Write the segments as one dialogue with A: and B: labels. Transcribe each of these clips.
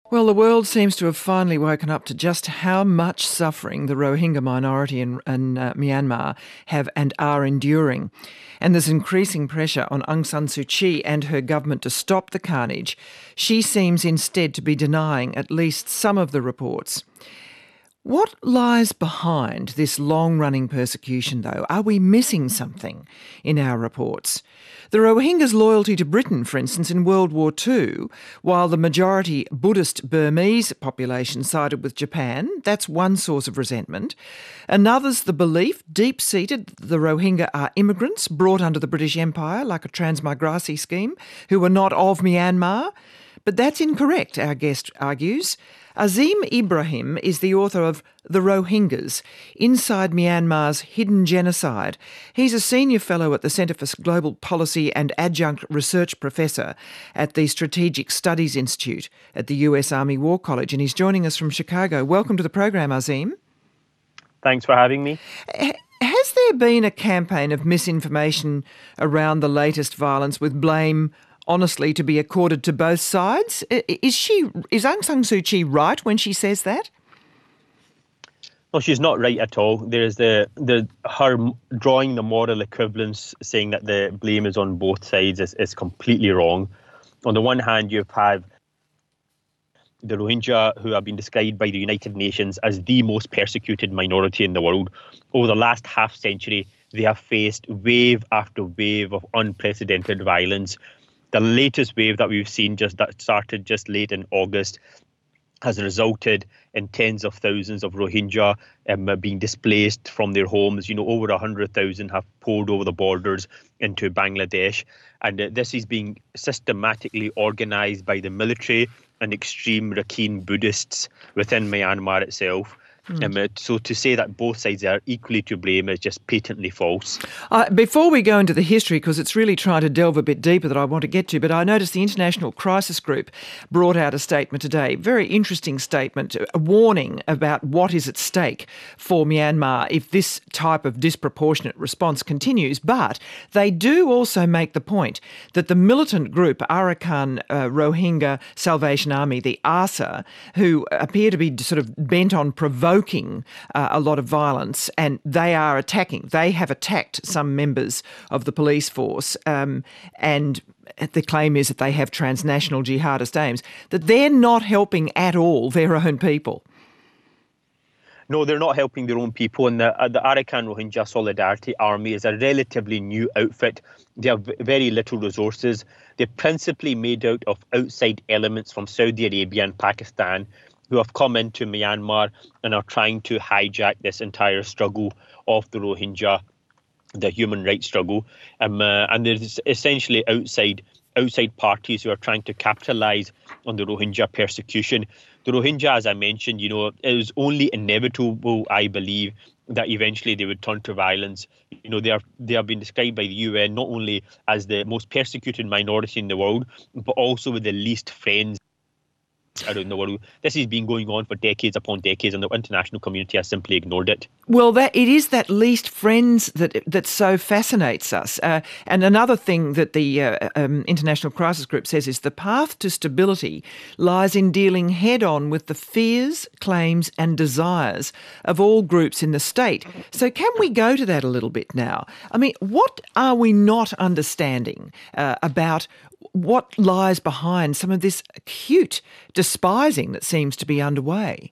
A: Well, the world seems to have finally woken up to just how much suffering the Rohingya minority in Myanmar have and are enduring. And there's increasing pressure on Aung San Suu Kyi and her government to stop the carnage. She seems instead to be denying at least some of the reports. What lies behind this long-running persecution, though? Are we missing something in our reports? The Rohingyas' loyalty to Britain, for instance, in World War II, while the majority Buddhist Burmese population sided with Japan, that's one source of resentment. Another's the belief, deep-seated, the Rohingya are immigrants brought under the British Empire, like a transmigrasi scheme, who were not of Myanmar. But that's incorrect, our guest argues. Azim Ibrahim is the author of The Rohingyas, Inside Myanmar's Hidden Genocide. He's a senior fellow at the Centre for Global Policy and adjunct research professor at the Strategic Studies Institute at the US Army War College, and he's joining us from Chicago. Welcome to the program, Azim.
B: Thanks for having me.
A: Has there been a campaign of misinformation around the latest violence with blame honestly to be accorded to both sides? Is Aung San Suu Kyi right when she says that?
B: Well, she's not right at all. There's her drawing the moral equivalence, saying that the blame is on both sides is completely wrong. On the one hand, you have the Rohingya, who have been described by the United Nations as the most persecuted minority in the world. Over the last half century, they have faced wave after wave of unprecedented violence. The latest wave that we've seen that started just late in August has resulted in tens of thousands of Rohingya being displaced from their homes. Over 100,000 have poured over the borders into Bangladesh. And this is being systematically organised by the military and extreme Rakhine Buddhists within Myanmar itself. So to say that both sides are equally to blame is just patently false.
A: Before we go into the history, because it's really trying to delve a bit deeper that I want to get to, but I noticed the International Crisis Group brought out a statement today, very interesting statement, a warning about what is at stake for Myanmar if this type of disproportionate response continues. But they do also make the point that the militant group Arakan Rohingya Salvation Army, the ARSA, who appear to be sort of bent on provoking a lot of violence, and they have attacked some members of the police force, and the claim is that they have transnational jihadist aims, that they're not helping at all their own people.
B: No, they're not helping their own people. And the Arakan Rohingya Solidarity Army is a relatively new outfit. They have very little resources. They're principally made out of outside elements from Saudi Arabia and Pakistan, who have come into Myanmar and are trying to hijack this entire struggle of the Rohingya, the human rights struggle. And there's essentially outside parties who are trying to capitalise on the Rohingya persecution. The Rohingya, as I mentioned, it was only inevitable, I believe, that eventually they would turn to violence. They have been described by the UN not only as the most persecuted minority in the world, but also with the least friends around the world. This has been going on for decades upon decades, and the international community has simply ignored it.
A: Well, it is that least friends that so fascinates us. And another thing that the International Crisis Group says is the path to stability lies in dealing head-on with the fears, claims and desires of all groups in the state. So can we go to that a little bit now? I mean, what are we not understanding about what lies behind some of this acute despising that seems to be underway?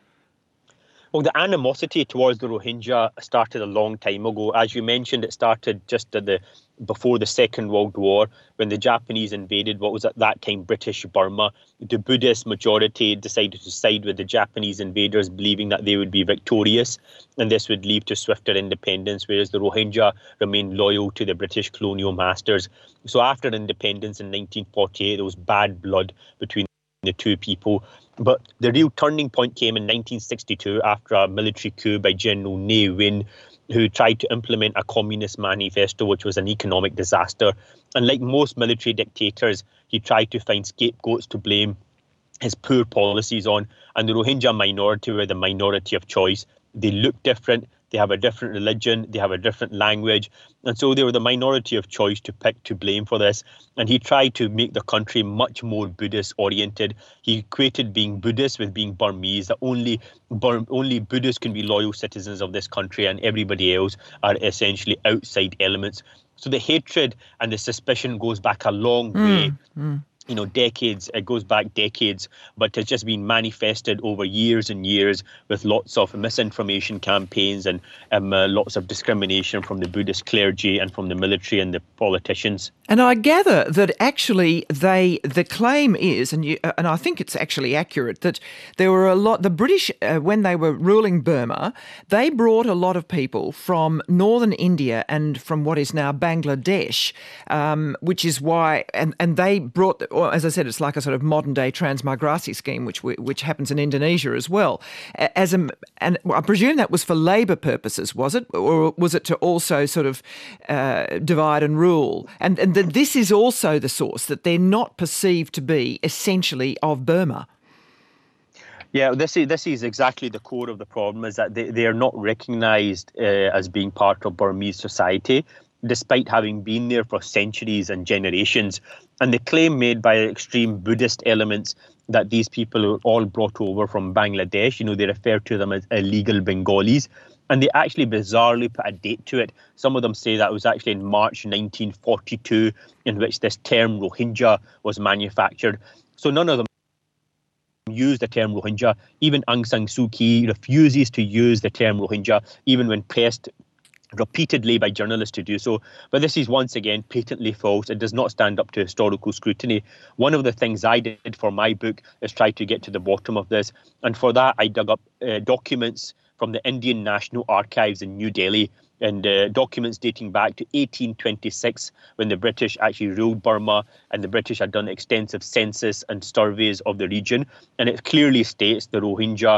B: Well, the animosity towards the Rohingya started a long time ago. As you mentioned, it started just before the Second World War, when the Japanese invaded what was at that time British Burma. The Buddhist majority decided to side with the Japanese invaders, believing that they would be victorious, and this would lead to swifter independence, whereas the Rohingya remained loyal to the British colonial masters. So after independence in 1948, there was bad blood between the two people. But the real turning point came in 1962 after a military coup by General Ne Win, who tried to implement a communist manifesto, which was an economic disaster. And like most military dictators, he tried to find scapegoats to blame his poor policies on. And the Rohingya minority were the minority of choice. They looked different, they have a different religion, they have a different language. And so they were the minority of choice to pick to blame for this. And he tried to make the country much more Buddhist oriented. He equated being Buddhist with being Burmese, that only Buddhists can be loyal citizens of this country and everybody else are essentially outside elements. So the hatred and the suspicion goes back a long way. Decades. It goes back decades, but it's just been manifested over years and years with lots of misinformation campaigns and lots of discrimination from the Buddhist clergy and from the military and the politicians.
A: And I gather that actually the claim is, and I think it's actually accurate, that there were the British, when they were ruling Burma, they brought a lot of people from northern India and from what is now Bangladesh, which is why, and they brought, or as I said, it's like a sort of modern-day transmigrasi scheme, which happens in Indonesia as well. And I presume that was for labour purposes, was it? Or was it to also sort of divide and rule? And that this is also the source, that they're not perceived to be essentially of Burma.
B: Yeah, this is exactly the core of the problem, is that they are not recognised as being part of Burmese society, despite having been there for centuries and generations. And the claim made by extreme Buddhist elements that these people were all brought over from Bangladesh, they refer to them as illegal Bengalis. And they actually bizarrely put a date to it. Some of them say that it was actually in March 1942 in which this term Rohingya was manufactured. So none of them use the term Rohingya. Even Aung San Suu Kyi refuses to use the term Rohingya, even when pressed repeatedly by journalists to do so. But this is once again patently false. It does not stand up to historical scrutiny. One of the things I did for my book is try to get to the bottom of this. And for that, I dug up documents from the Indian National Archives in New Delhi, and documents dating back to 1826, when the British actually ruled Burma, and the British had done extensive census and surveys of the region. And it clearly states the Rohingya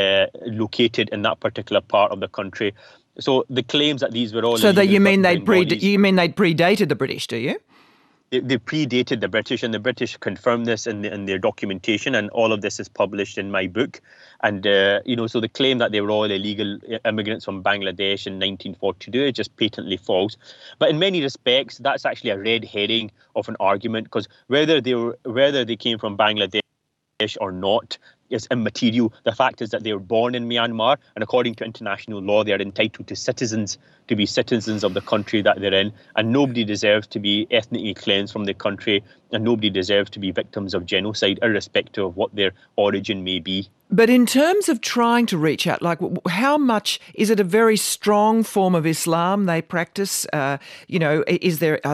B: located in that particular part of the country. So the claims that these were all...
A: So that you mean they'd predated the British, do you?
B: They predated the British, and the British confirmed this in their documentation, and all of this is published in my book. And, so the claim that they were all illegal immigrants from Bangladesh in 1942 is just patently false. But in many respects, that's actually a red herring of an argument, because whether they came from Bangladesh or not is immaterial. The fact is that they were born in Myanmar, and according to international law, they are entitled to be citizens of the country that they're in, and nobody deserves to be ethnically cleansed from the country, and nobody deserves to be victims of genocide, irrespective of what their origin may be.
A: But in terms of trying to reach out, like how much is it a very strong form of Islam they practice? Is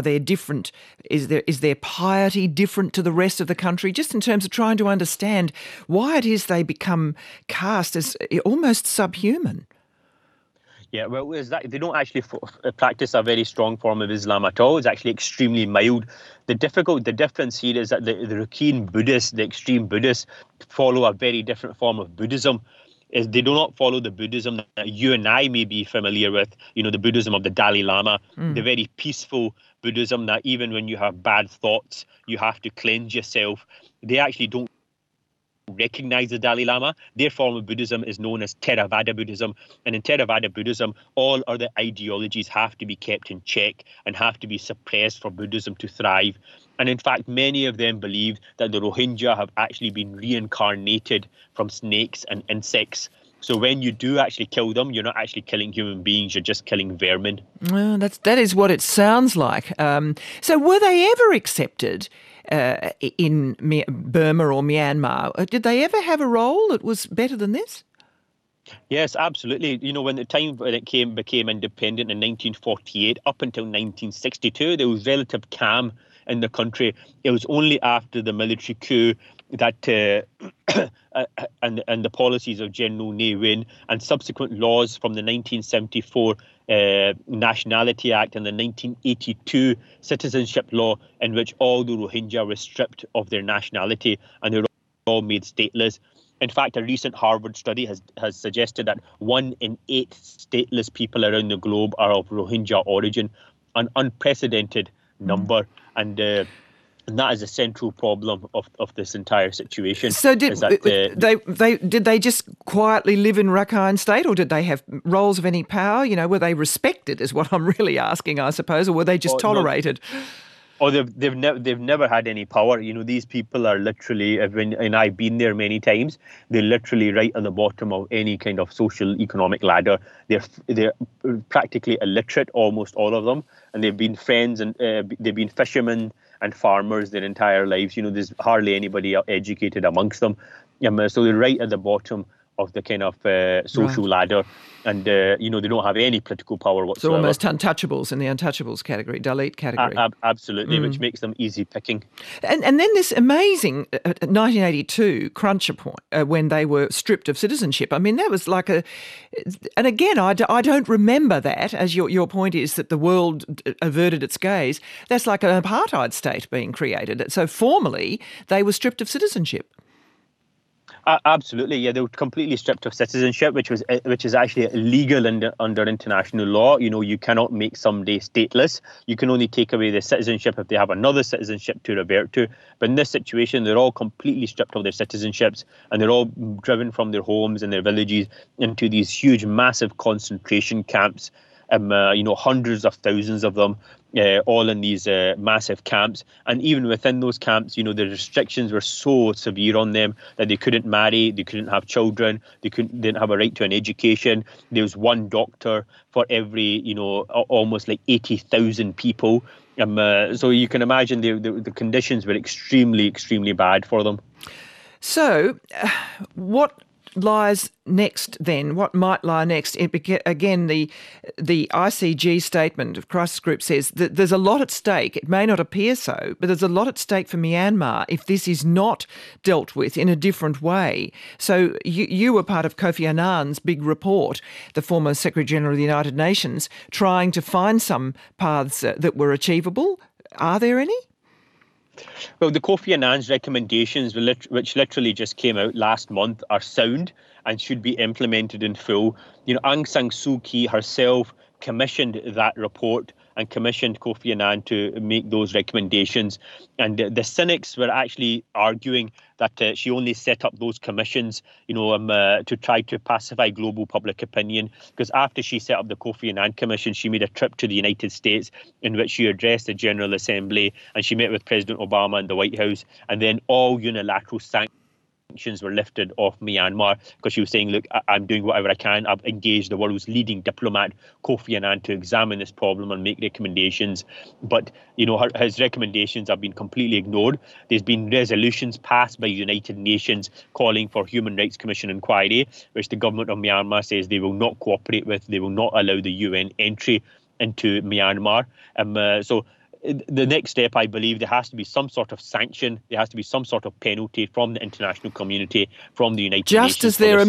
A: their piety different to the rest of the country? Just in terms of trying to understand why it is they become cast as almost subhuman.
B: Yeah, well, they don't actually practice a very strong form of Islam at all. It's actually extremely mild. The difference here is that the Rakhine Buddhists, the extreme Buddhists, follow a very different form of Buddhism. They do not follow the Buddhism that you and I may be familiar with, the Buddhism of the Dalai Lama, the very peaceful Buddhism that even when you have bad thoughts, you have to cleanse yourself. They actually don't recognize the Dalai Lama. Their form of Buddhism is known as Theravada Buddhism. And in Theravada Buddhism, all other ideologies have to be kept in check and have to be suppressed for Buddhism to thrive. And in fact, many of them believe that the Rohingya have actually been reincarnated from snakes and insects. So when you do actually kill them, you're not actually killing human beings, you're just killing vermin.
A: Well, that is what it sounds like. So were they ever accepted in Burma or Myanmar? Did they ever have a role that was better than this?
B: Yes, absolutely. When it became independent in 1948 up until 1962, there was relative calm in the country. It was only after the military coup that and the policies of General Ne Win and subsequent laws from the 1974 Nationality Act and the 1982 Citizenship Law, in which all the Rohingya were stripped of their nationality and they were all made stateless. In fact, a recent Harvard study has suggested that 1 in 8 stateless people around the globe are of Rohingya origin, an unprecedented number. And And that is a central problem of this entire situation.
A: So
B: is that
A: did they just quietly live in Rakhine State, or did they have roles of any power? Were they respected is what I'm really asking, I suppose, or were they just tolerated?
B: Or they've never had any power. These people are literally, and I've been there many times, they're literally right at the bottom of any kind of social economic ladder. They're practically illiterate, almost all of them, and they've been friends and they've been fishermen and farmers their entire lives. There's hardly anybody educated amongst them. So they're right at the bottom of the kind of social ladder, and they don't have any political power whatsoever.
A: So almost untouchables in the untouchables category, Dalit category.
B: Absolutely, which makes them easy picking.
A: And then this amazing 1982 cruncher point when they were stripped of citizenship. I mean, that was like and again, I don't remember that, as your point is that the world averted its gaze. That's like an apartheid state being created. So formally, they were stripped of citizenship.
B: Absolutely, yeah. They were completely stripped of citizenship, which is actually illegal under international law. You cannot make somebody stateless. You can only take away their citizenship if they have another citizenship to revert to. But in this situation, they're all completely stripped of their citizenships, and they're all driven from their homes and their villages into these huge, massive concentration camps. Hundreds of thousands of them, all in these massive camps. And even within those camps, the restrictions were so severe on them that they couldn't marry, they couldn't have children, they didn't have a right to an education. There was one doctor for every, almost like 80,000 people. So you can imagine the conditions were extremely, extremely bad for them.
A: So what lies next then? What might lie next? Again, the ICG statement of Crisis Group says that there's a lot at stake. It may not appear so, but there's a lot at stake for Myanmar if this is not dealt with in a different way. So you were part of Kofi Annan's big report, the former Secretary-General of the United Nations, trying to find some paths that were achievable. Are there any?
B: Well, the Kofi Annan's recommendations, which literally just came out last month, are sound and should be implemented in full. Aung San Suu Kyi herself commissioned that report and commissioned Kofi Annan to make those recommendations. And the cynics were actually arguing that she only set up those commissions, to try to pacify global public opinion. Because after she set up the Kofi Annan Commission, she made a trip to the United States in which she addressed the General Assembly, and she met with President Obama in the White House, and then all unilateral sanctions were lifted off Myanmar because she was saying, look, I'm doing whatever I can. I've engaged the world's leading diplomat, Kofi Annan, to examine this problem and make recommendations. But, his recommendations have been completely ignored. There's been resolutions passed by United Nations calling for Human Rights Commission inquiry, which the government of Myanmar says they will not cooperate with. They will not allow the UN entry into Myanmar. So the next step, I believe, there has to be some sort of sanction. There has to be some sort of penalty from the international community, from the United Nations. Just as they're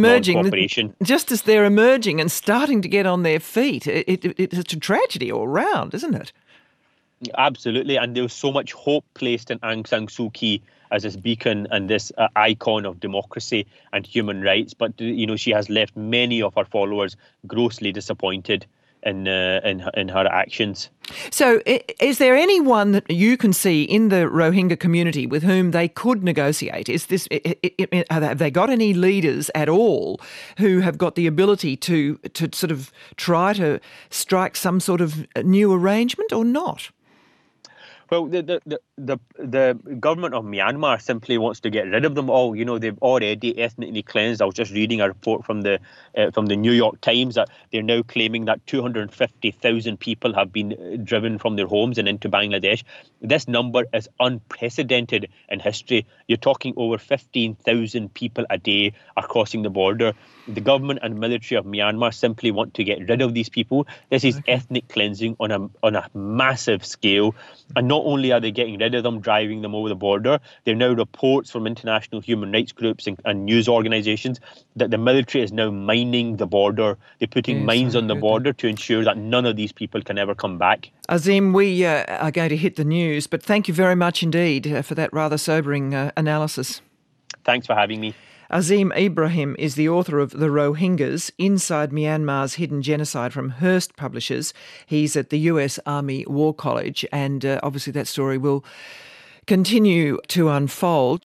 A: emerging and starting to get on their feet, it's a tragedy all round, isn't it?
B: Absolutely, and there was so much hope placed in Aung San Suu Kyi as this beacon and this icon of democracy and human rights. But she has left many of her followers grossly disappointed in her actions.
A: So is there anyone that you can see in the Rohingya community with whom they could negotiate? Have they got any leaders at all who have got the ability to sort of try to strike some sort of new arrangement or not?
B: Well, the government of Myanmar simply wants to get rid of them all. They've already ethnically cleansed. I was just reading a report from the New York Times that they're now claiming that 250,000 people have been driven from their homes and into Bangladesh. This number is unprecedented in history. You're talking over 15,000 people a day are crossing the border. The government and military of Myanmar simply want to get rid of these people. This is ethnic cleansing on a massive scale. And not only are they getting rid of them, driving them over the border, there are now reports from international human rights groups and news organisations that the military is now mining the border. They're putting mines on the border to ensure that none of these people can ever come back.
A: Azim, we are going to hit the news, but thank you very much indeed for that rather sobering analysis.
B: Thanks for having me.
A: Azim Ibrahim is the author of The Rohingyas, Inside Myanmar's Hidden Genocide from Hearst Publishers. He's at the US Army War College, and obviously that story will continue to unfold.